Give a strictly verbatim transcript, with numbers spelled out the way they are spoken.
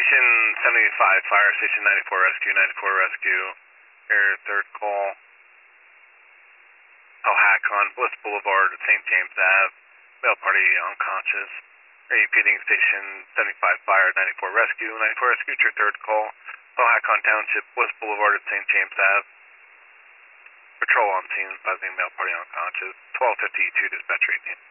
Station seventy-five, Fire Station ninety-four Rescue, ninety-four Rescue, your third call. Powhatan, Bliss Boulevard, Saint James Ave, male party unconscious. Repeating Station seventy-five, Fire, ninety-four Rescue, ninety-four Rescue, your third call. Powhatan Township, Bliss Boulevard at Saint James Ave. Patrol on scene, advising male party unconscious. twelve fifty-two dispatch eighteen.